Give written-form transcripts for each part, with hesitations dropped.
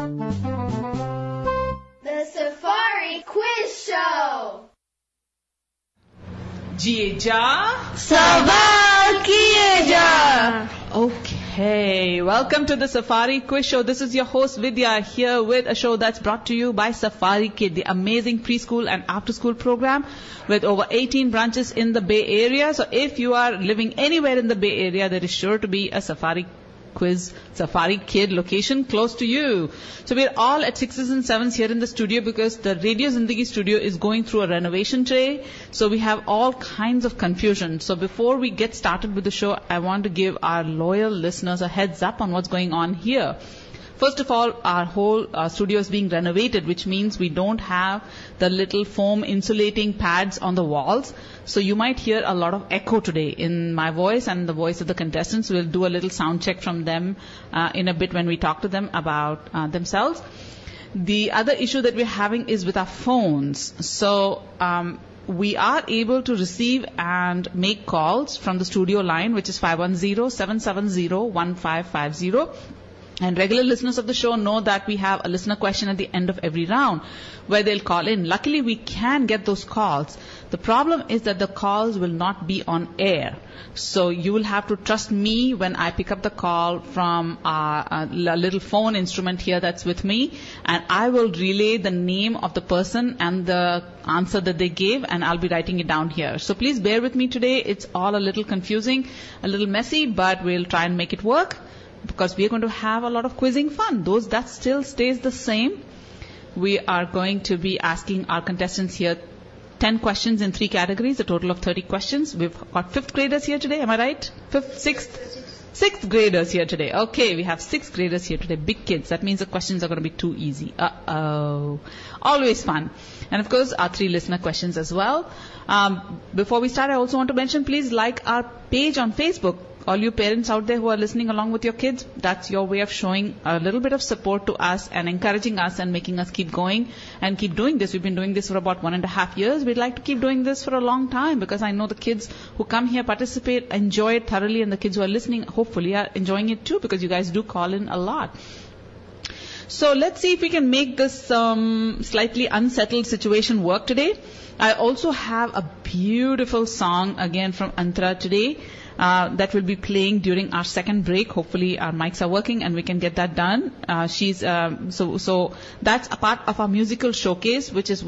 The Safari Quiz Show. Jieja. Sawal kiye ja. Okay, welcome to the Safari Quiz Show. This is your host Vidya here with a show that's brought to you by Safari Kid, the amazing preschool and after-school program with over 18 branches in the Bay Area. So if you are living anywhere in the Bay Area, there is sure to be a Safari Quiz, Safari Kid location close to you. So we're all at 6s and 7s here in the studio because the Radio Zindagi studio is going through a renovation today. So we have all kinds of confusion. So before we get started with the show, I want to give our loyal listeners a heads up on what's going on here. First of all, our whole studio is being renovated, which means we don't have the little foam insulating pads on the walls. So you might hear a lot of echo today in my voice and the voice of the contestants. We'll do a little sound check from them in a bit when we talk to them about themselves. The other issue that we're having is with our phones. So we are able to receive and make calls from the studio line, which is 510-770-1550. And regular listeners of the show know that we have a listener question at the end of every round where they'll call in. Luckily, we can get those calls. The problem is that the calls will not be on air. So you will have to trust me when I pick up the call from a little phone instrument here that's with me, and I will relay the name of the person and the answer that they gave, and I'll be writing it down here. So please bear with me today. It's all a little confusing, a little messy, but we'll try and make it work, because we are going to have a lot of quizzing fun. That still stays the same. We are going to be asking our contestants here 10 questions in 3 categories, a total of 30 questions. We've got 5th graders here today, am I right? 6th graders here today. Okay, we have 6th graders here today, big kids. That means the questions are going to be too easy. Uh-oh. Always fun. And of course, our 3 listener questions as well. Before we start, I also want to mention, please like our page on Facebook. All you parents out there who are listening along with your kids, that's your way of showing a little bit of support to us and encouraging us and making us keep going and keep doing this. We've been doing this for about 1.5 years. We'd like to keep doing this for a long time because I know the kids who come here, participate, enjoy it thoroughly, and the kids who are listening hopefully are enjoying it too, because you guys do call in a lot. So let's see if we can make this slightly unsettled situation work today. I also have a beautiful song again from Antara today. That will be playing during our second break. Hopefully our mics are working and we can get that done. So that's a part of our musical showcase, which is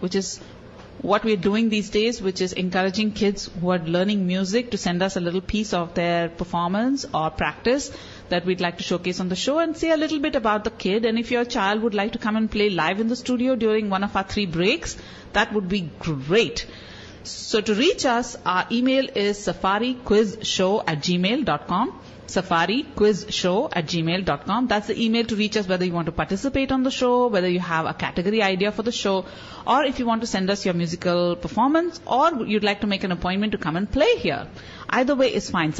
what we're doing these days, which is encouraging kids who are learning music to send us a little piece of their performance or practice that we'd like to showcase on the show and say a little bit about the kid. And if your child would like to come and play live in the studio during one of our 3 breaks, that would be great. So to reach us, our email is safariquizshow@gmail.com. safariquizshow@gmail.com. That's the email to reach us, whether you want to participate on the show, whether you have a category idea for the show, or if you want to send us your musical performance, or you'd like to make an appointment to come and play here. Either way is fine.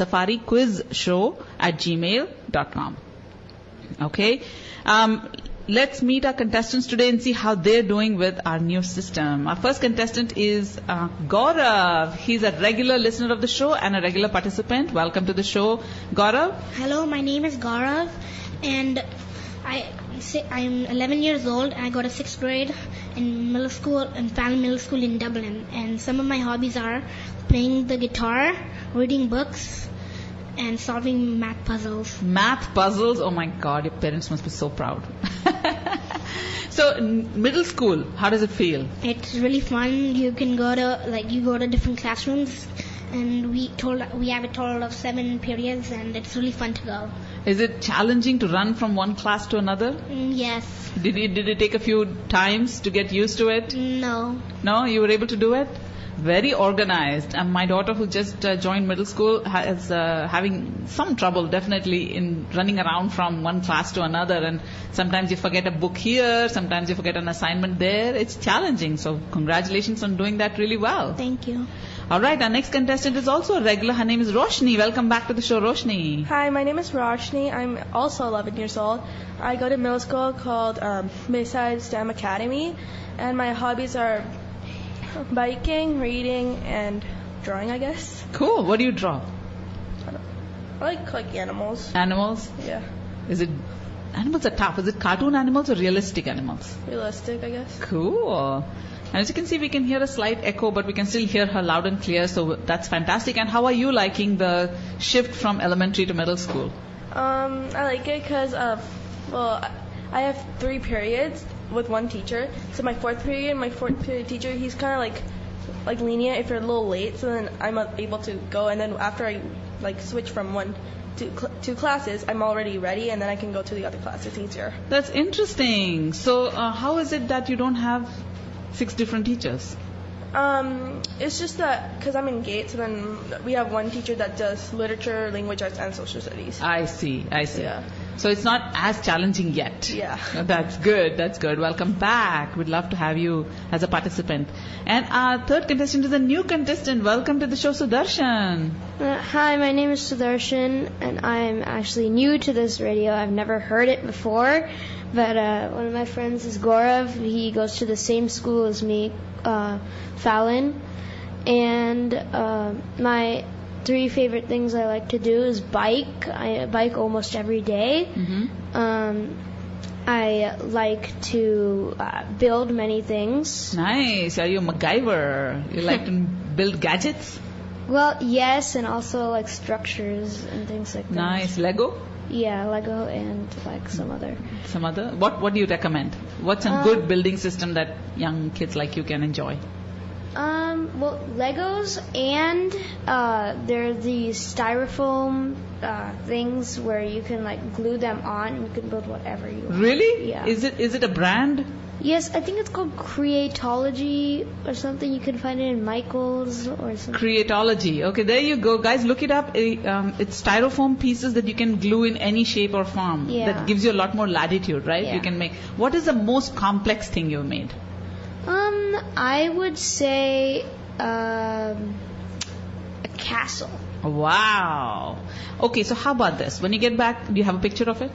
safariquizshow@gmail.com. Okay. Let's meet our contestants today and see how they're doing with our new system. Our first contestant is Gaurav. He's a regular listener of the show and a regular participant. Welcome to the show, Gaurav. Hello, my name is Gaurav, and I'm 11 years old. I go to 6th grade in middle school, in Fallon Middle School in Dublin. And some of my hobbies are playing the guitar, reading books, and solving math puzzles. Math puzzles? Oh my God, your parents must be so proud. So, middle school, how does it feel? It's really fun. You can go to different classrooms, and we have a total of 7 periods, and it's really fun to go. Is it challenging to run from one class to another? Yes. Did it take a few times to get used to it? No. No, you were able to do it? Very organized. And my daughter, who just joined middle school, is having some trouble definitely in running around from one class to another. And sometimes you forget a book here, sometimes you forget an assignment there. It's challenging. So congratulations on doing that really well. Thank you. All right, our next contestant is also a regular. Her name is Roshni. Welcome back to the show, Roshni. Hi, my name is Roshni. I'm also 11 years old. I go to middle school called Bayside STEM Academy, and my hobbies are biking, reading, and drawing, I guess. Cool. What do you draw? I like animals. Animals? Yeah. Is it Animals are tough. Is it cartoon animals or realistic animals? Realistic, I guess. Cool. And as you can see, we can hear a slight echo, but we can still hear her loud and clear, so that's fantastic. And how are you liking the shift from elementary to middle school? I like it because, I have 3 periods with one teacher. So my fourth period teacher, he's kind of like lenient if you're a little late. So then I'm able to go, and then after I switch from one to 2 classes, I'm already ready, and then I can go to the other class. It's easier. That's interesting. So how is it that you don't have 6 different teachers? It's just that because I'm in GATE, so then we have one teacher that does literature, language arts, and social studies. I see. Yeah. So it's not as challenging yet. Yeah. That's good. Welcome back. We'd love to have you as a participant. And our third contestant is a new contestant. Welcome to the show, Sudarshan. Hi, my name is Sudarshan, and I'm actually new to this radio. I've never heard it before, but one of my friends is Gaurav. He goes to the same school as me, Fallon, and my 3 favorite things I like to do is bike. I bike almost every day. Mm-hmm. I like to build many things. Nice. Are you a MacGyver? You like to build gadgets? Well, yes, and also like structures and things like that. Nice. Lego? Yeah, Lego and like some other. What do you recommend? What's a good building system that young kids like you can enjoy? Well, Legos, and there are these styrofoam things where you can like glue them on and you can build whatever you want. Really? Yeah. Is it a brand? Yes, I think it's called Creatology or something. You can find it in Michael's or something. Creatology. Okay, there you go. Guys, look it up. It's styrofoam pieces that you can glue in any shape or form. Yeah. That gives you a lot more latitude, right? Yeah. You can make. What is the most complex thing you've made? I would say a castle. Wow. Okay, so how about this? When you get back, do you have a picture of it?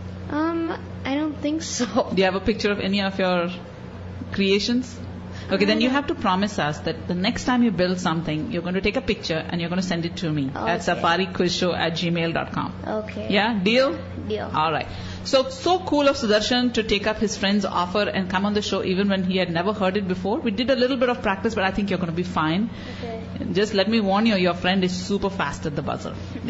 I don't think so. Do you have a picture of any of your creations? Okay, then you have to promise us that the next time you build something, you're going to take a picture and you're going to send it to me at safariquizshow@gmail.com. Okay. Yeah, deal? Deal. All right. So cool of Sudarshan to take up his friend's offer and come on the show even when he had never heard it before. We did a little bit of practice, but I think you're going to be fine. Okay. Just let me warn you, your friend is super fast at the buzzer.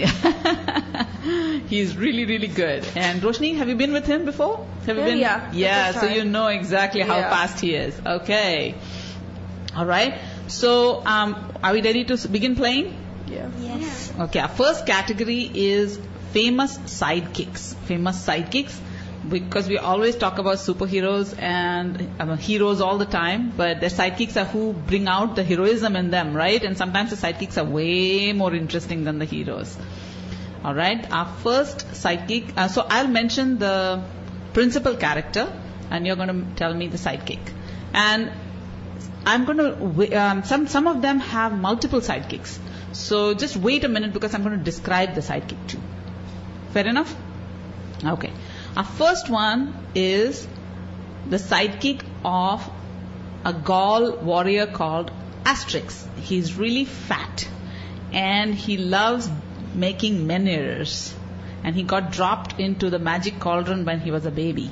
He's really, really good. And Roshni, have you been with him before? Have you been? Yeah. Yeah, so you know exactly how fast he is. Okay. All right. So, are we ready to begin playing? Yeah. Yes. Okay, our first category is famous sidekicks. Famous sidekicks, because we always talk about superheroes and heroes all the time, but their sidekicks are who bring out the heroism in them, right? And sometimes the sidekicks are way more interesting than the heroes. All right, our first sidekick. So I'll mention the principal character, and you're going to tell me the sidekick. And I'm going to. Some of them have multiple sidekicks. So just wait a minute because I'm going to describe the sidekick too. Fair enough? Okay. Our first one is the sidekick of a Gaul warrior called Asterix. He's really fat and he loves making menhirs. And he got dropped into the magic cauldron when he was a baby.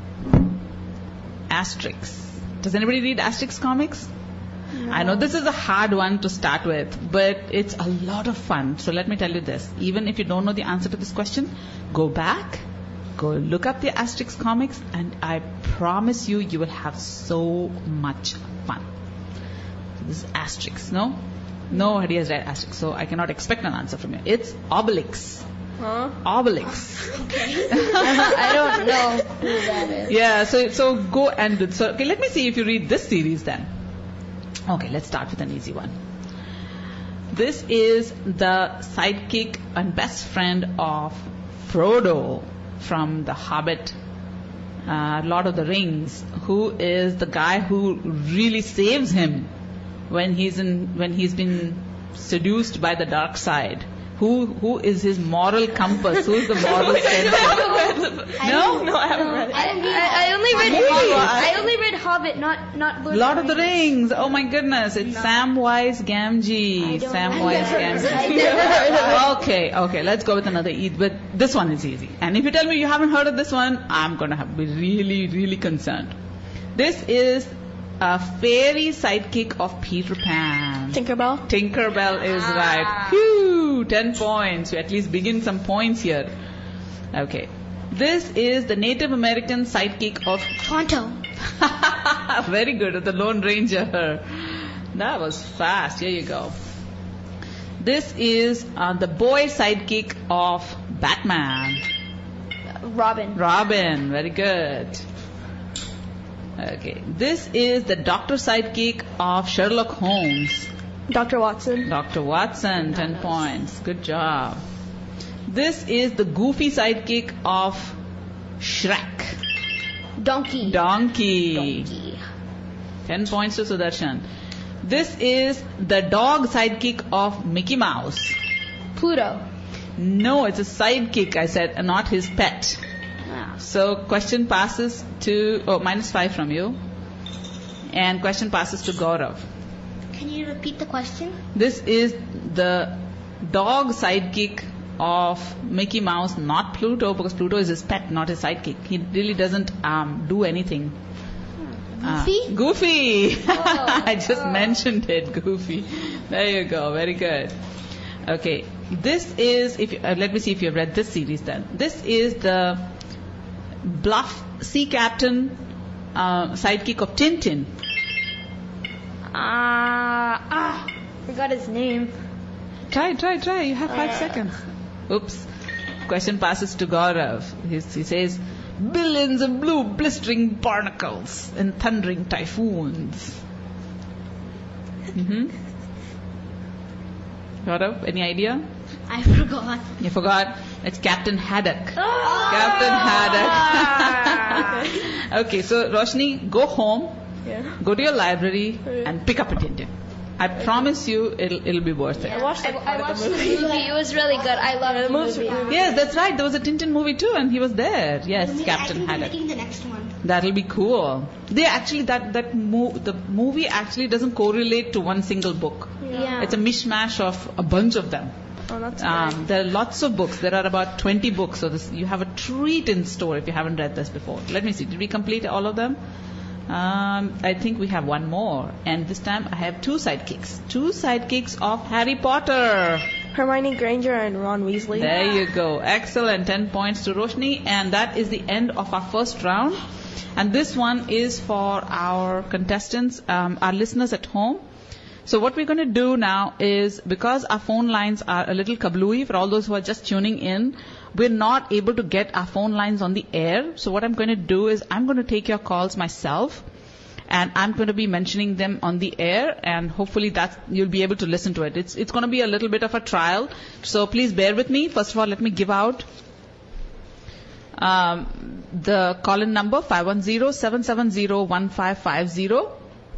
Asterix. Does anybody read Asterix comics? No. I know this is a hard one to start with, but it's a lot of fun. So let me tell you this. Even if you don't know the answer to this question, go back, go look up the Asterix comics, and I promise you, you will have so much fun. So this is Asterix, no? Nobody has read Asterix, so I cannot expect an answer from you. It's Obelix. Huh? Obelix. I don't know who that is. Yeah, so go and do. So okay, let me see if you read this series then. Okay, let's start with an easy one. This is the sidekick and best friend of Frodo from The Hobbit, Lord of the Rings, who is the guy who really saves him when he's been seduced by the dark side. Who is his moral compass? Who's the moral center? No, I haven't read it. I only read Hobbit, not Lord Lord of the Rings. Oh my goodness. It's Samwise Gamgee. Samwise Gamgee. Okay. Let's go with another Eid. But this one is easy. And if you tell me you haven't heard of this one, I'm going to be really, really concerned. This is a fairy sidekick of Peter Pan. Tinkerbell. Tinkerbell is right. Phew, 10 points. We at least begin some points here. Okay. This is the Native American sidekick of Tonto. Very good, the Lone Ranger. That was fast. Here you go. This is the boy sidekick of Batman. Robin. Very good. Okay. This is the doctor sidekick of Sherlock Holmes. Dr. Watson. Dr. Watson, 10 points. Good job. This is the goofy sidekick of Shrek. Donkey. 10 points to Sudarshan. This is the dog sidekick of Mickey Mouse. Pluto. No, it's a sidekick, I said, and not his pet. So question passes to, -5 from you. And question passes to Gaurav. Can you repeat the question? This is the dog sidekick of Mickey Mouse, not Pluto, because Pluto is his pet, not his sidekick. He really doesn't do anything. Goofy? Goofy! I just mentioned it, Goofy. There you go, very good. Okay, this is, let me see if you've read this series then. This is the bluff sea captain sidekick of Tintin. Forgot his name. Try. You have 5 seconds. Oops. Question passes to Gaurav. He says, billions of blue blistering barnacles and thundering typhoons. Gaurav, any idea? I forgot. You forgot? It's Captain Haddock. Captain Haddock. Okay, so Roshni, go home, go to your library and pick up a Tintin. I promise you it'll be worth it. I watched the movie. It was really good. I loved the movie. Yes, that's right. There was a Tintin movie too, and he was there. Yes, Captain I think Haddock. they're making the next one. That'll be cool. They actually the movie actually doesn't correlate to one single book. Yeah. It's a mishmash of a bunch of them. Oh, that's great. There are lots of books. There are about 20 books. So you have a treat in store if you haven't read this before. Let me see. Did we complete all of them? I think we have one more. And this time I have 2 sidekicks. 2 sidekicks of Harry Potter. Hermione Granger and Ron Weasley. There you go. Excellent. 10 points to Roshni. And that is the end of our first round. And this one is for our contestants, our listeners at home. So what we're going to do now is, because our phone lines are a little kablooey for all those who are just tuning in, we're not able to get our phone lines on the air. So what I'm going to do is I'm going to take your calls myself, and I'm going to be mentioning them on the air, and hopefully you'll be able to listen to it. It's going to be a little bit of a trial, so please bear with me. First of all, let me give out the call-in number, 510-770-1550.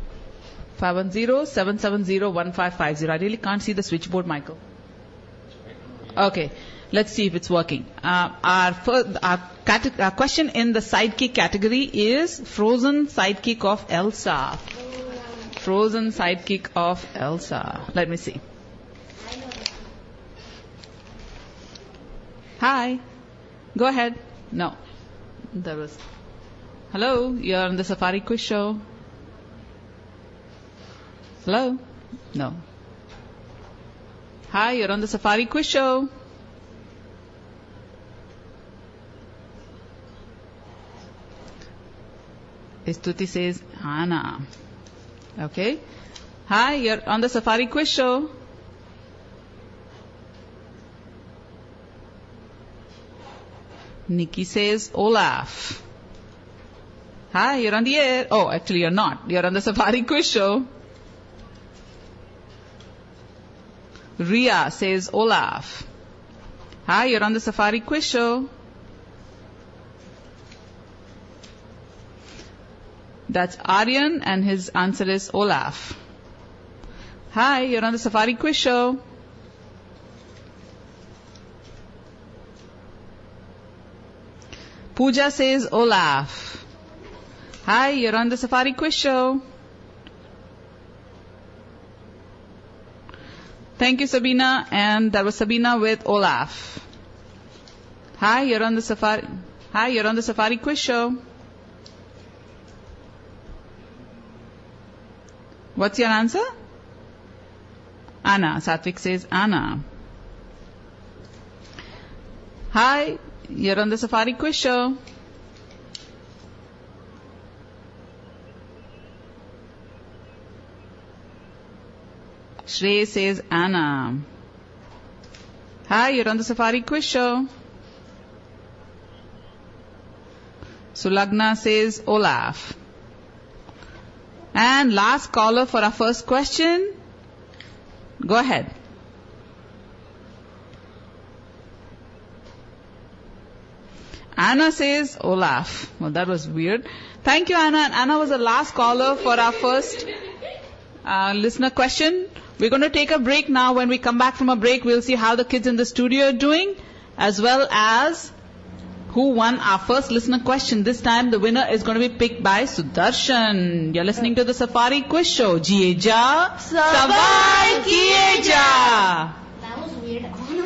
510-770-1550. I really can't see the switchboard, Michael. Okay, let's see if it's working. Our question in the sidekick category is Frozen sidekick of Elsa. Frozen sidekick of Elsa. Let me see. Hi. Go ahead. No. There was. Hello, you're on the Safari Quiz Show. Hello? No. Hi, you're on the Safari Quiz Show. Istuti says, Anna. Okay. Hi, you're on the Safari Quiz Show. Nikki says, Olaf. Hi, you're on the air. Oh, actually you're not. You're on the Safari Quiz Show. Ria says Olaf. Hi, you're on the Safari Quiz Show. That's Aryan, and his answer is Olaf. Hi, you're on the Safari Quiz Show. Pooja says Olaf. Hi, you're on the Safari Quiz Show. Thank you, Sabina. And that was Sabina with Olaf. Hi, you're on the Safari Quiz Show. What's your answer? Anna. Satvik says Anna. Hi, you're on the Safari Quiz Show. Shrey says Anna. Hi, you're on the Safari Quiz Show. Sulagna says Olaf. And last caller for our first question. Go ahead. Anna says Olaf. Well, that was weird. Thank you, Anna. And Anna was the last caller for our first listener question. We're going to take a break now. When we come back from a break, we'll see how the kids in the studio are doing, as well as who won our first listener question. This time, the winner is going to be picked by Sudarshan. You're listening to the Safari Quiz Show. Jiye ja, Sawal kiye ja. That was weird.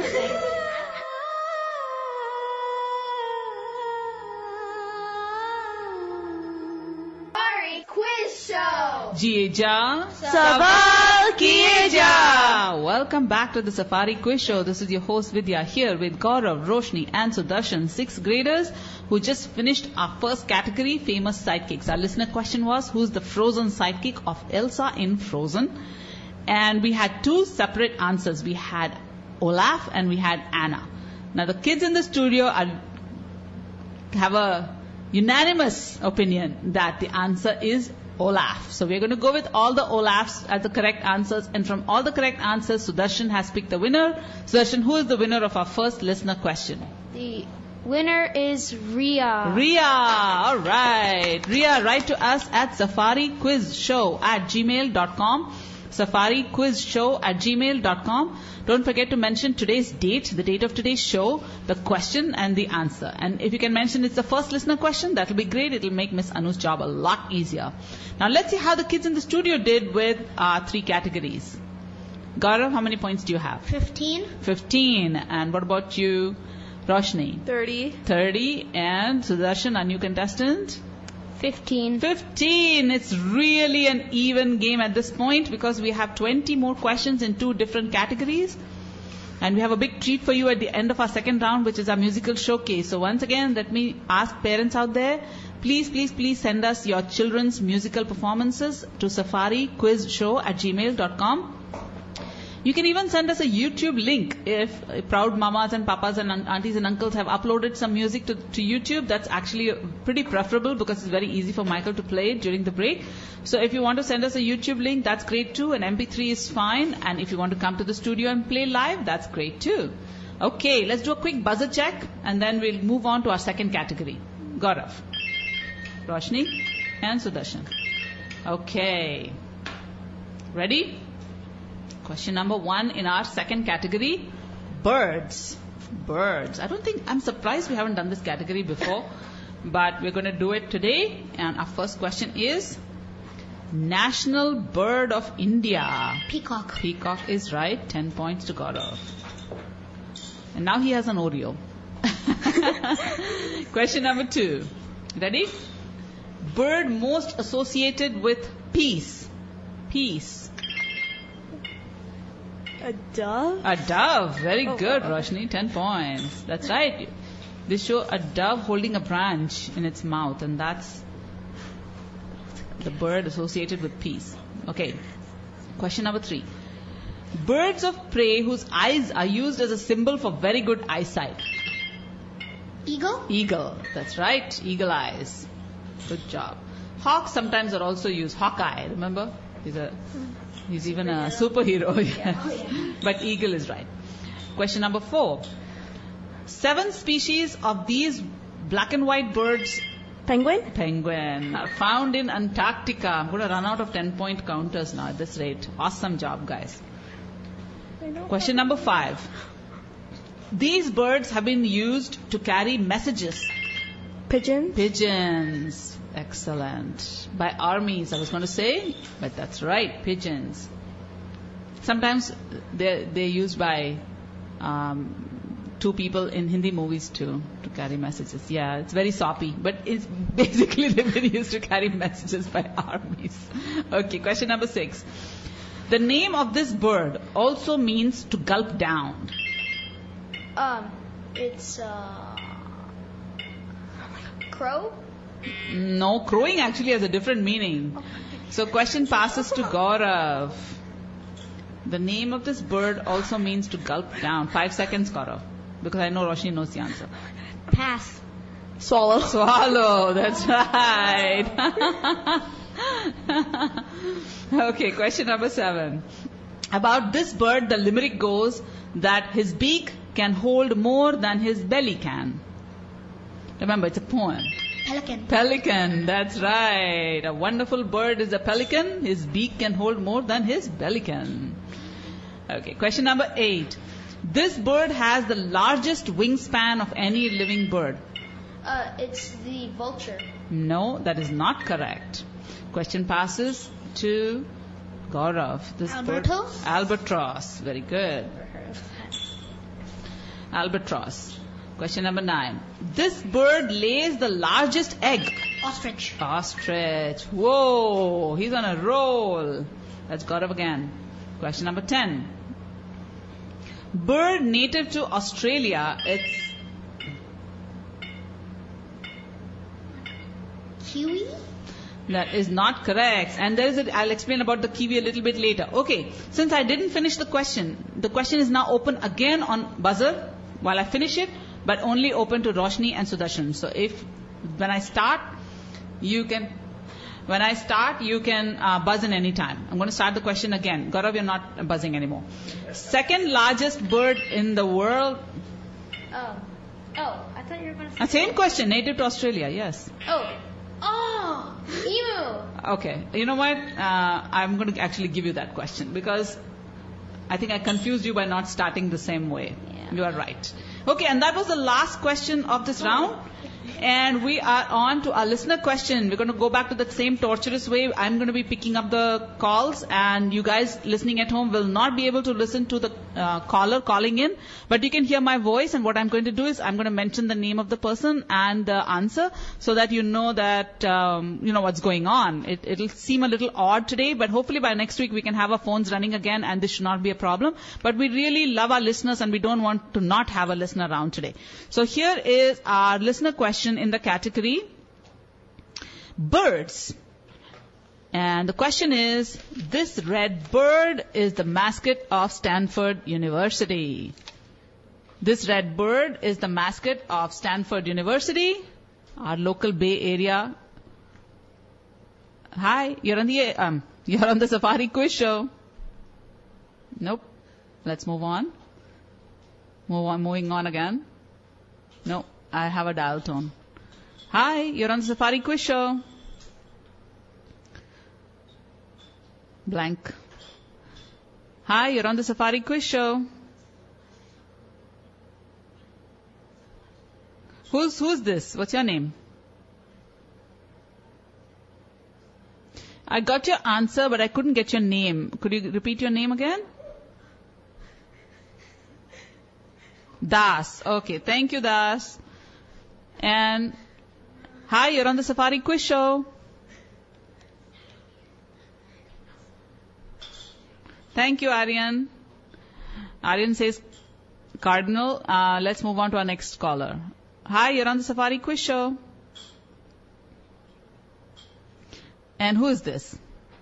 Safari Quiz Show. Jiye ja, Sawal kiye ja. Welcome back to the Safari Quiz Show. This is your host Vidya here with Gaurav, Roshni and Sudarshan, 6th graders who just finished our first category, famous sidekicks. Our listener question was, who's the frozen sidekick of Elsa in Frozen? And we had two separate answers. We had Olaf and we had Anna. Now the kids in the studio have a unanimous opinion that the answer is Olaf. So we're going to go with all the Olafs as the correct answers. And from all the correct answers, Sudarshan has picked the winner. Sudarshan, who is the winner of our first listener question? The winner is Ria. Ria. All right. Ria, write to us at safariquizshow@gmail.com. safariquizshow@gmail.com. Don't forget to mention today's date, the date of today's show, the question and the answer. And if you can mention it's the first listener question, that will be great. It will make Miss Anu's job a lot easier. Now let's see how the kids in the studio did with our 3 categories. Gaurav, how many points do you have? 15. 15. And what about you, Roshni? 30. 30. And Sudarshan, our new contestant? 15. 15. It's really an even game at this point because we have 20 more questions in 2 different categories. And we have a big treat for you at the end of our second round, which is our musical showcase. So once again, let me ask parents out there, please send us your children's musical performances to safariquizshow@gmail.com. You can even send us a YouTube link if proud mamas and papas and aunties and uncles have uploaded some music to YouTube. That's actually pretty preferable because it's very easy for Michael to play it during the break. So if you want to send us a YouTube link, that's great too. An MP3 is fine. And if you want to come to the studio and play live, that's great too. Okay, let's do a quick buzzer check and then we'll move on to our second category. Gaurav, Roshni and Sudarshan. Okay. Ready? Question number 1 in our second category, birds. Birds. I'm surprised we haven't done this category before, but we're going to do it today. And our first question is, National Bird of India. Peacock. Peacock is right. 10 points to Gaurav. And now he has an Oreo. Question number 2. Ready? Bird most associated with peace. Peace. A dove? A dove. Very good, wow. Roshni. 10 points. That's right. They show a dove holding a branch in its mouth, and that's the bird associated with peace. Okay. Question number 3. Birds of prey whose eyes are used as a symbol for very good eyesight. Eagle. Eagle. That's right. Eagle eyes. Good job. Hawks sometimes are also used. Hawkeye, remember? He's even a superhero. But eagle is right. Question number 4. 7 species of these black and white birds. Penguin are found in Antarctica. I'm going to run out of 10-point counters now at this rate. Awesome job, guys. Question number 5. These birds have been used to carry messages. Pigeons. Pigeons. Excellent. By armies, I was going to say, but that's right, pigeons. Sometimes they're used by two people in Hindi movies too, to carry messages. Yeah, it's very soppy, but it's basically they've been used to carry messages by armies. Okay, question number 6. The name of this bird also means to gulp down. It's crow. No, crowing actually has a different meaning. So question passes to Gaurav. The name of this bird also means to gulp down. 5 seconds, Gaurav. Because I know Roshni knows the answer. Pass. Swallow. Swallow, that's right. Okay, question number 7. About this bird, the limerick goes that his beak can hold more than his belly can. Remember, it's a poem. Pelican. Pelican, that's right. A wonderful bird is a pelican. His beak can hold more than his belly can. Okay, question number 8. This bird has the largest wingspan of any living bird. It's the vulture. No, that is not correct. Question passes to Gaurav. This Albatross? bird, albatross. Very good. Albatross. Question number 9. This bird lays the largest egg. Ostrich. Ostrich. Whoa, he's on a roll. That's Gaurav again. Question number 10. Bird native to Australia. It's Kiwi? that is not correct. And there is I'll explain about the kiwi a little bit later. Okay, since I didn't finish the question is now open again on buzzer while I finish it, but only open to Roshni and Sudarshan. So when I start, you can buzz in any time. I'm going to start the question again. Gaurav, you're not buzzing anymore. Second largest bird in the world. Oh, I thought you were going to say. Same question, native to Australia, yes. Emu. Okay, you know what? I'm going to actually give you that question because I think I confused you by not starting the same way. Yeah. You are right. Okay, and that was the last question of this round. And we are on to our listener question. We're going to go back to the same torturous way. I'm going to be picking up the calls, and you guys listening at home will not be able to listen to the caller calling in, but you can hear my voice. And what I'm going to do is I'm going to mention the name of the person and the answer so that you know that you know what's going on. It'll seem a little odd today, but hopefully by next week we can have our phones running again, and this should not be a problem. But we really love our listeners, and we don't want to not have a listener around today. So here is our listener question in the category birds. And the question is, this red bird is the mascot of Stanford University. This red bird is the mascot of Stanford University, our local Bay Area. Hi, you're on the Safari Quiz Show. Nope. Let's move on. Moving on again. No, I have a dial tone. Hi, you're on the Safari Quiz Show. Blank. Hi, you're on the Safari Quiz Show. Who's this? What's your name? I got your answer, but I couldn't get your name. Could you repeat your name again? Das. Okay, thank you, Das. And hi, you're on the Safari Quiz Show. Thank you, Aryan. Aryan says Cardinal. Let's move on to our next caller. Hi, you're on the Safari Quiz Show. And who is this?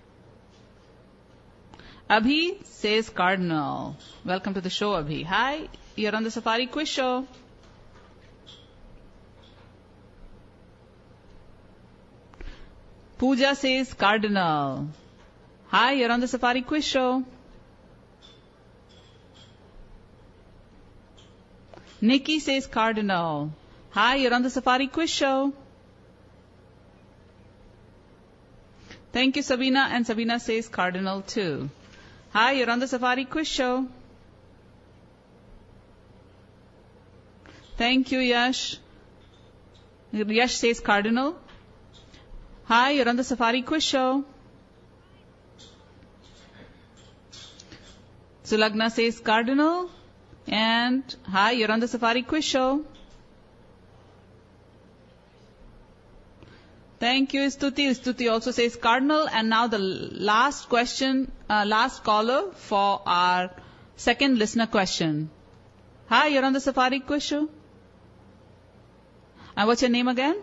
Abhi says Cardinal. Welcome to the show, Abhi. Hi, you're on the Safari Quiz Show. Pooja says Cardinal. Hi, you're on the Safari Quiz Show. Nikki says Cardinal. Hi, you're on the Safari Quiz Show. Thank you, Sabina. And Sabina says Cardinal too. Hi, you're on the Safari Quiz Show. Thank you, Yash. Yash says Cardinal. Hi, you're on the Safari Quiz Show. Sulagna says Cardinal. And hi, you're on the Safari Quiz Show. Thank you, Stuti. Stuti also says Cardinal. And now the last question, last caller for our second listener question. Hi, you're on the Safari Quiz Show. And what's your name again?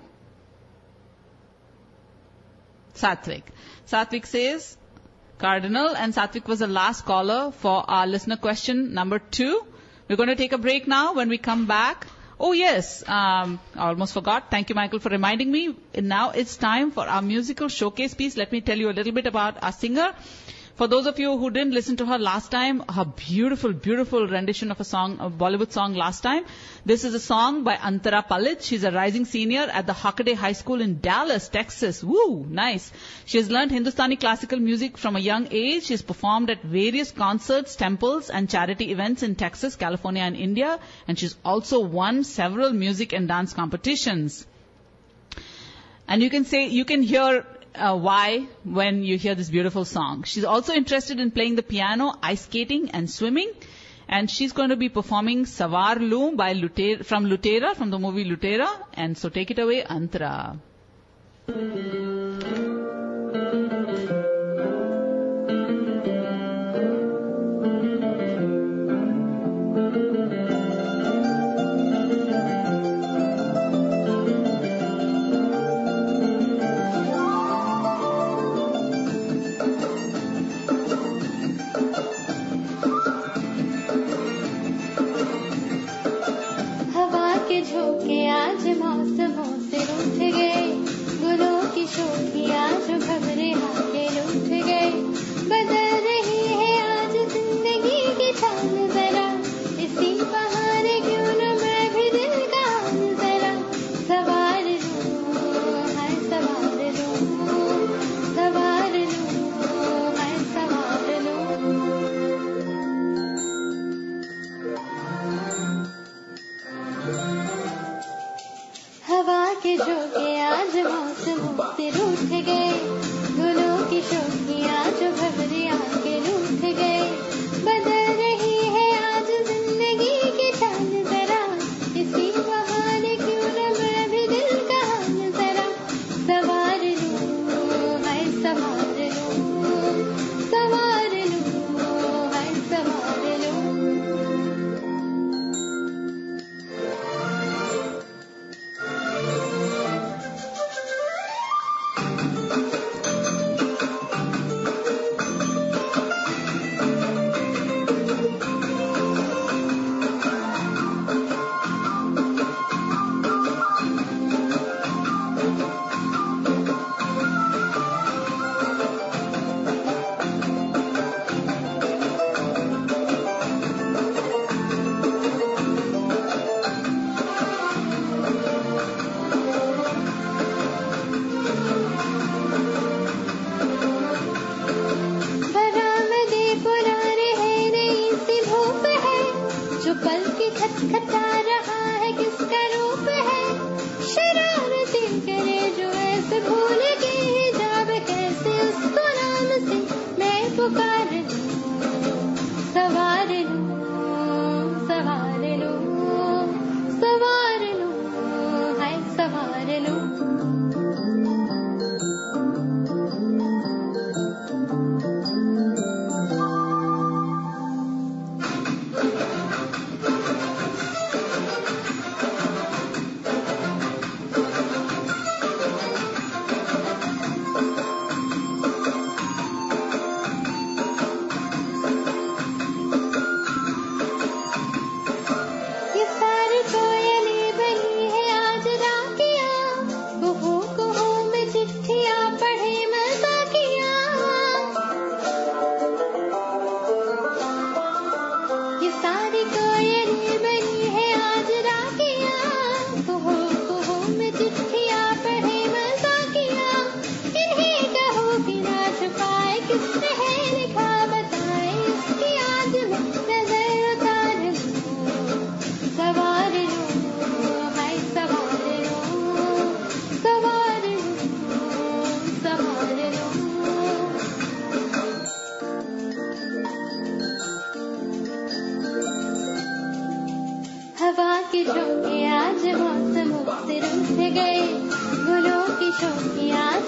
Satvik. Satvik says Cardinal, and Satvik was the last caller for our listener question number 2. We're going to take a break now. When we come back, oh yes, I almost forgot. Thank you, Michael, for reminding me. And now it's time for our musical showcase piece. Let me tell you a little bit about our singer. For those of you who didn't listen to her last time, her beautiful, beautiful rendition of a song, a Bollywood song last time. This is a song by Antara Palit. She's a rising senior at the Hockaday High School in Dallas, Texas. Woo, nice. She has learned Hindustani classical music from a young age. She's performed at various concerts, temples, and charity events in Texas, California, and India. And she's also won several music and dance competitions. And you can hear why when you hear this beautiful song. She's also interested in playing the piano, ice skating, and swimming. And she's going to be performing Savar Loom by from Lutera, from the movie Lutera. And so take it away, Antara. झोंके आज मौसमों से रूठ गए गुलों की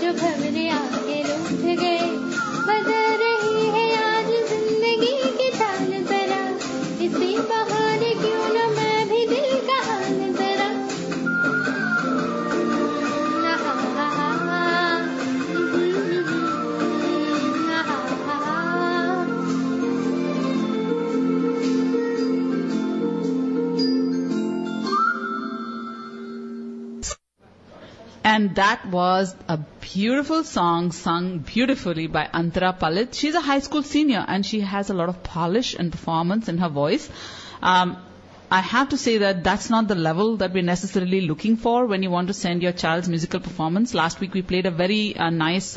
भंवरे आके रूठ गए बदल रही है आज जिंदगी की चाल जरा इसी बहाने क्यों न मैं भी दिल का हाल जरा And that was a beautiful song sung beautifully by Antara Palit. She's a high school senior and she has a lot of polish and performance in her voice. I have to say that that's not the level that we're necessarily looking for when you want to send your child's musical performance. Last week we played a very nice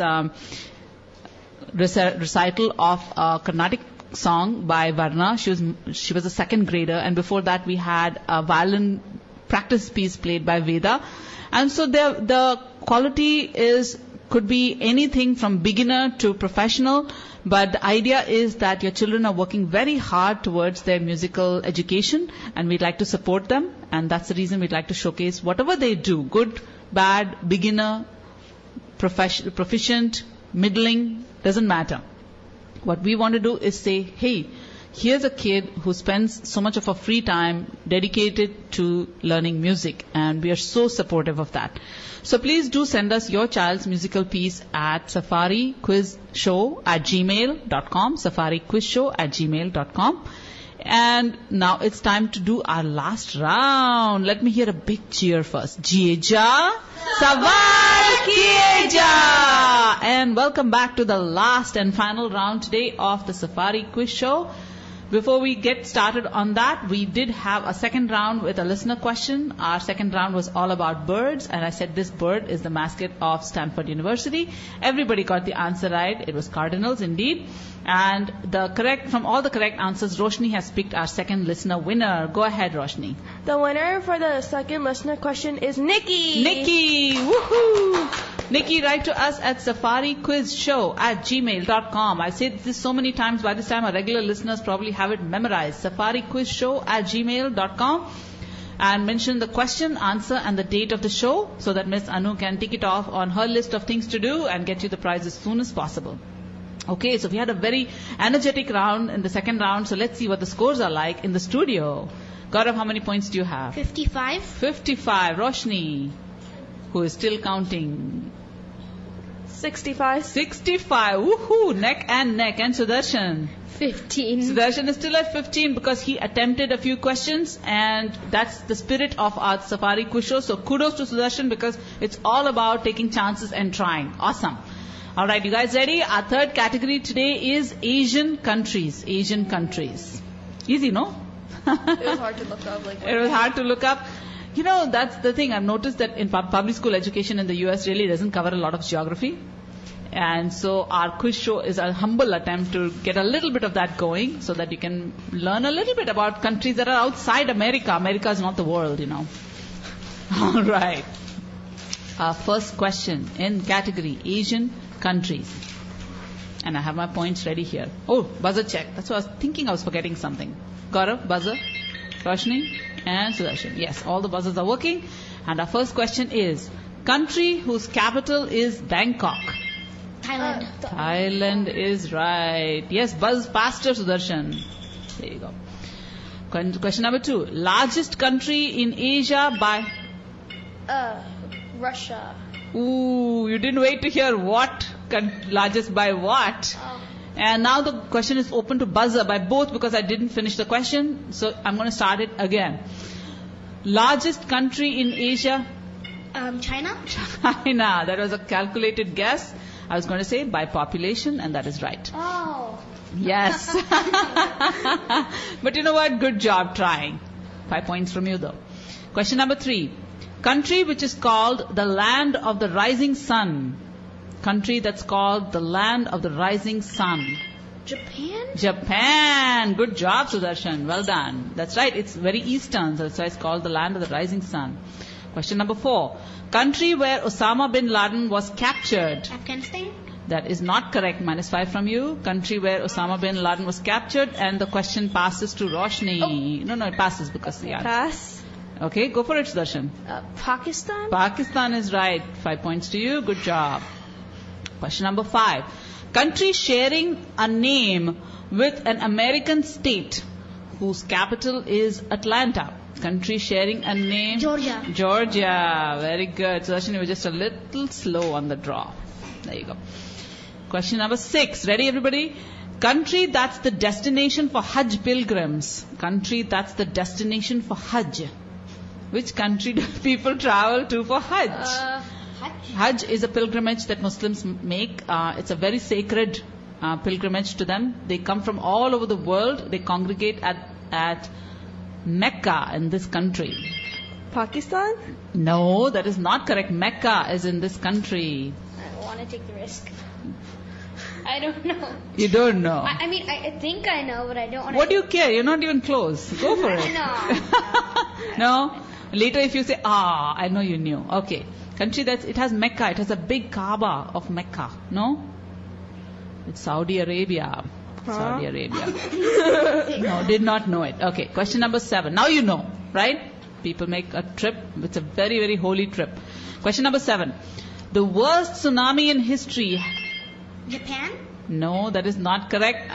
recital of a Carnatic song by Varna. She was a second grader, and before that we had a violin practice piece played by Veda. And so the quality could be anything from beginner to professional, but the idea is that your children are working very hard towards their musical education, and we'd like to support them, and that's the reason we'd like to showcase whatever they do, good, bad, beginner, proficient, middling, doesn't matter. What we want to do is say, hey, here's a kid who spends so much of her free time dedicated to learning music, and we are so supportive of that. So please do send us your child's musical piece at safariquizshow@gmail.com, safariquizshow@gmail.com. And now it's time to do our last round. Let me hear a big cheer first. Jieja, Sawal Kieja! And welcome back to the last and final round today of the Safari Quiz Show. Before we get started on that, we did have a second round with a listener question. Our second round was all about birds, and I said this bird is the mascot of Stanford University. Everybody got the answer right. It was cardinals indeed. And from all the correct answers, Roshni has picked our second listener winner. Go ahead, Roshni. The winner for the second listener question is Nikki. Nikki, woohoo! Nikki, write to us at safariquizshow@gmail.com. I've said this so many times, by this time our regular listeners probably have it memorized. safariquizshow@gmail.com. And mention the question, answer, and the date of the show so that Miss Anu can tick it off on her list of things to do and get you the prize as soon as possible. Okay, so we had a very energetic round in the second round, so let's see what the scores are like in the studio. Gaurav, how many points do you have? 55. 55. Roshni, who is still counting. 65. 65. Woohoo! Neck and neck. And Sudarshan? 15. Sudarshan is still at 15 because he attempted a few questions, and that's the spirit of our Safari Quiz Show. So kudos to Sudarshan because it's all about taking chances and trying. Awesome. All right, you guys ready? Our third category today is Asian countries. Asian countries. Easy, no? It was hard to look up. It was hard to look up. You know, that's the thing. I've noticed that in public school education in the US really doesn't cover a lot of geography. And so our quiz show is a humble attempt to get a little bit of that going so that you can learn a little bit about countries that are outside America. America is not the world, you know. All right. Our first question in category Asian countries. And I have my points ready here. Oh, buzzer check. That's what I was thinking. I was forgetting something. Gaurav, buzzer. Roshni and Sudarshan. Yes, all the buzzers are working. And our first question is, country whose capital is Bangkok. Thailand. Thailand is right. Yes, buzz faster, Sudarshan. There you go. Question number 2. Largest country in Asia by... Russia. Ooh, you didn't wait to hear what. Largest by what? Oh. And now the question is open to buzzer by both because I didn't finish the question. So I'm going to start it again. Largest country in Asia? China. China. That was a calculated guess. I was going to say by population, and that is right. Oh. Yes. But you know what? Good job trying. 5 points from you though. Question number 3. Country which is called the land of the rising sun. Country that's called the land of the rising sun. Japan. Japan. Good job, Sudarshan. Well done. That's right. It's very eastern, so that's why it's called the land of the rising sun. Question number 4. Country where Osama bin Laden was captured. Afghanistan. That is not correct. -5 from you. Country where Osama bin Laden was captured, and the question passes to Roshni. Oh. No, it passes because yeah. Pass. Okay, go for it, Sudarshan. Pakistan. Pakistan is right. 5 points to you. Good job. Question number 5. Country sharing a name with an American state whose capital is Atlanta. Country sharing a name. Georgia. Georgia. Very good. Sudarshan, you were just a little slow on the draw. There you go. Question number 6. Ready, everybody? Country that's the destination for Hajj pilgrims. Country that's the destination for Hajj. Which country do people travel to for Hajj? Hajj is a pilgrimage that Muslims make. It's a very sacred pilgrimage to them. They come from all over the world. They congregate at Mecca in this country. Pakistan? No, that is not correct. Mecca is in this country. I don't want to take the risk. I don't know. You don't know. I mean, I think I know, but I don't want to. What do you care? You're not even close. Go for it. No. No? Later if you say, I know you knew. Okay. Country it has Mecca. It has a big Kaaba of Mecca. No? It's Saudi Arabia. Saudi Arabia. No, did not know it. Okay. Question number 7. Now you know, right? People make a trip. It's a very, very holy trip. Question number 7. The worst tsunami in history. Japan? No, that is not correct.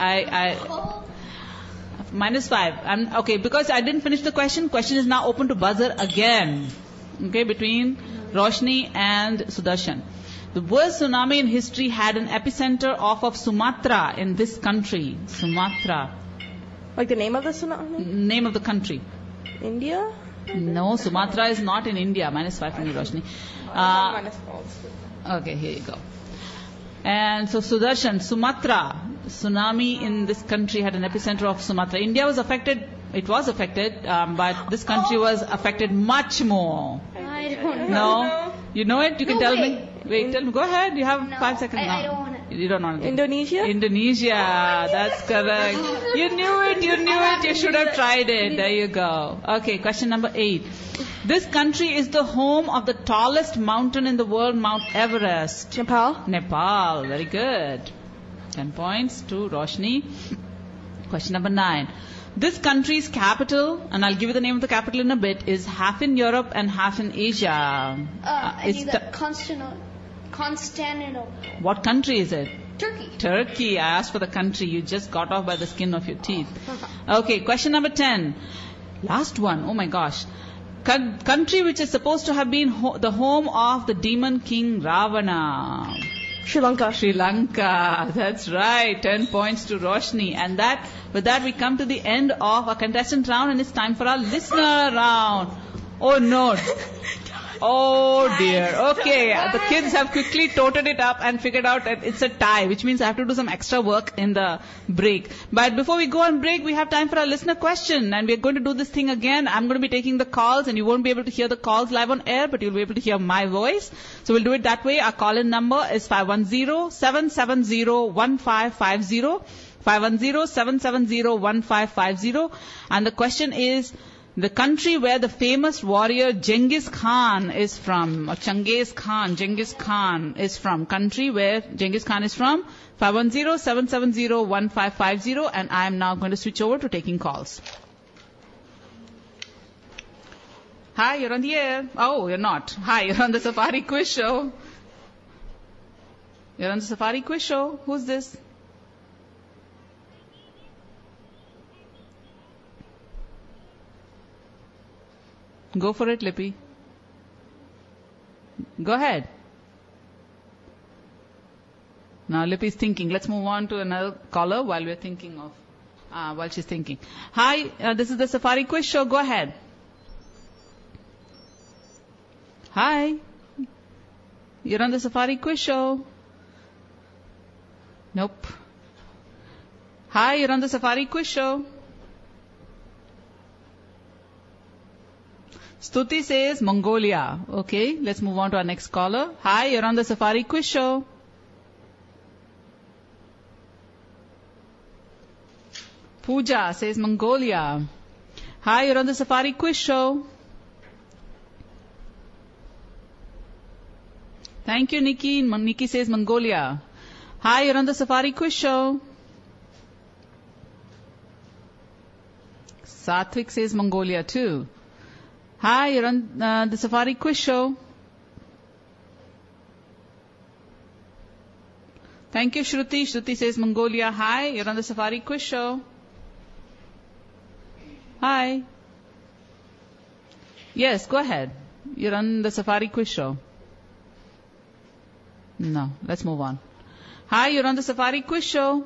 -5. Okay, because I didn't finish the question. Question is now open to buzzer again. Okay, between Roshni and Sudarshan. The worst tsunami in history had an epicenter off of Sumatra in this country. Sumatra. Like the name of the tsunami? Name of the country. India? No, Sumatra is not in India. -5 from you, Roshni. Okay, here you go. And so Sudarshan, Sumatra, tsunami in this country had an epicenter of Sumatra. India was affected, but this country was affected much more. I don't No? know. You know it? You can tell me. Wait, tell me. Go ahead. You have 5 seconds now. I don't want to. You don't want to. Indonesia? Indonesia. That's correct. You knew it. You should have tried it. There you go. Okay, question number 8. This country is the home of the tallest mountain in the world, Mount Everest. Nepal. Very good. 10 points to Roshni. Question number 9. This country's capital, and I'll give you the name of the capital in a bit, is half in Europe and half in Asia. I knew that. Constantinople. What country is it? Turkey. Turkey. I asked for the country. You just got off by the skin of your teeth. Okay, question number 10. Last one. Oh my gosh. Country which is supposed to have been the home of the demon king Ravana. Sri Lanka. Sri Lanka. That's right. 10 points to Roshni. And with that we come to the end of our contestant round, and it's time for our listener round. Oh no. Oh dear. Okay. The kids have quickly toted it up and figured out that it's a tie, which means I have to do some extra work in the break. But before we go on break, we have time for our listener question, and we're going to do this thing again. I'm going to be taking the calls, and you won't be able to hear the calls live on air, but you'll be able to hear my voice. So we'll do it that way. Our call-in number is 510-770-1550. 510-770-1550. And the question is, the country where the famous warrior Genghis Khan is from, or Genghis Khan is from. Country where Genghis Khan is from. 510-770-1550. And I am now going to switch over to taking calls. Hi, you're on the air. Oh, you're not. Hi, you're on the Safari Quiz Show. You're on the Safari Quiz Show. Who's this? Go for it, Lippy. Go ahead. Now Lippy's thinking. Let's move on to another caller while we're thinking of, while she's thinking. Hi, this is the Safari Quiz Show. Go ahead. Hi. You're on the Safari Quiz Show. Nope. Hi, you're on the Safari Quiz Show. Stuti says Mongolia. Okay, let's move on to our next caller. Hi, you're on the Safari Quiz Show. Pooja says Mongolia. Hi, you're on the Safari Quiz Show. Thank you, Nikki. Nikki says Mongolia. Hi, you're on the Safari Quiz Show. Satvik says Mongolia too. Hi, you're on the Safari Quiz Show. Thank you, Shruti. Shruti says Mongolia. Hi, you're on the Safari Quiz Show. Hi. Yes, go ahead. You're on the Safari Quiz Show. No, let's move on. Hi, you're on the Safari Quiz Show.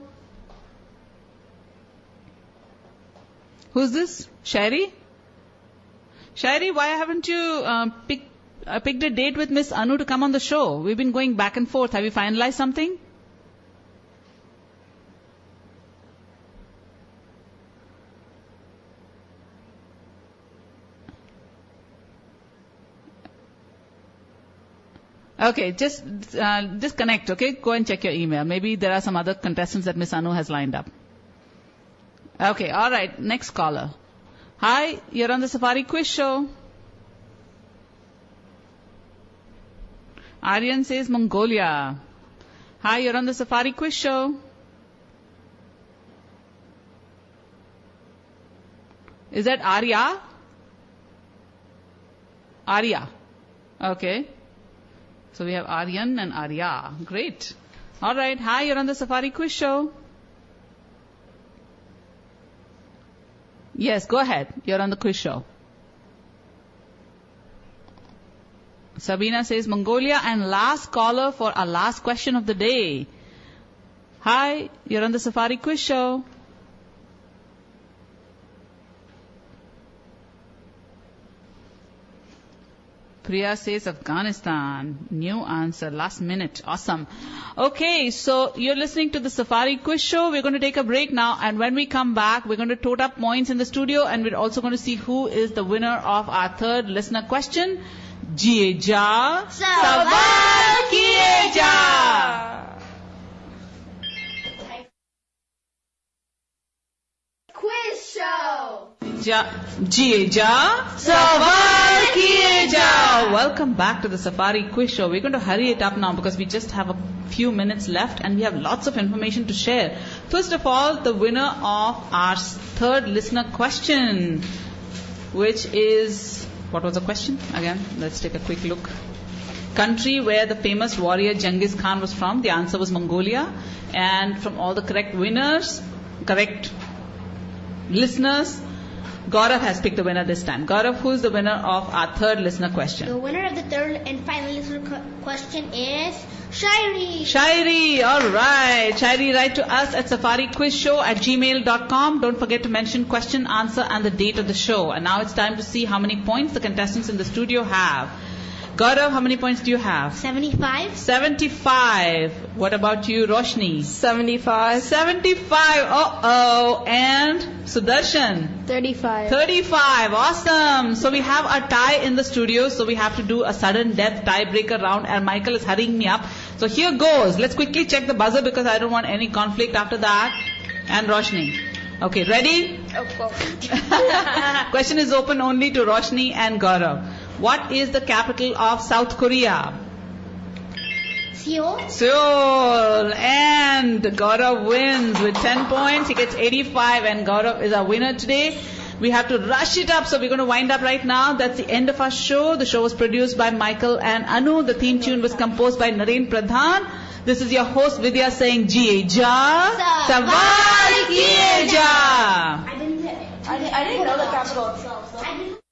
Who's this? Shairi? Shairi, why haven't you picked a date with Miss Anu to come on the show? We've been going back and forth. Have you finalized something? Okay, just connect, okay? Go and check your email. Maybe there are some other contestants that Miss Anu has lined up. Okay, alright, next caller. Hi, you're on the Safari Quiz Show. Aryan says Mongolia. Hi, you're on the Safari Quiz Show. Is that Arya? Arya. Okay. So we have Aryan and Arya. Great. Alright, hi, you're on the Safari Quiz Show. Yes, go ahead. You're on the quiz show. Sabina says Mongolia, and last caller for our last question of the day. Hi, you're on the Safari Quiz Show. Priya says Afghanistan. New answer, last minute. Awesome. Okay, so you're listening to the Safari Quiz Show. We're going to take a break now, and when we come back, we're going to tote up points in the studio, and we're also going to see who is the winner of our third listener question. Jiye ja, sawal kiye ja. Quiz show. Jiye ja, sawal kiye ja. Welcome back to the Safari Quiz Show. We're going to hurry it up now because we just have a few minutes left and we have lots of information to share. First of all, the winner of our third listener question, which is, what was the question? Again, let's take a quick look. Country where the famous warrior Genghis Khan was from. The answer was Mongolia. And from all the correct listeners, Gaurav has picked the winner this time. Gaurav, who is the winner of our third listener question? The winner of the third and final listener question is Shairi. Shairi, alright. Shairi, write to us at safariquizshow@gmail.com. Don't forget to mention question, answer and the date of the show. And now it's time to see how many points the contestants in the studio have. Gaurav, how many points do you have? 75. 75. What about you, Roshni? 75. 75. Uh-oh. And Sudarshan? 35. 35. Awesome. So we have a tie in the studio. So we have to do a sudden death tiebreaker round. And Michael is hurrying me up. So here goes. Let's quickly check the buzzer because I don't want any conflict after that. And Roshni. Okay, ready? Question is open only to Roshni and Gaurav. What is the capital of South Korea? Seoul. Seoul. And Gaurav wins with 10 points. He gets 85 and Gaurav is our winner today. We have to rush it up, so we're going to wind up right now. That's the end of our show. The show was produced by Michael and Anu. The theme tune was composed by Naren Pradhan. This is your host Vidya saying Jiye ja, sawal kiye ja. I didn't know the capital itself. So.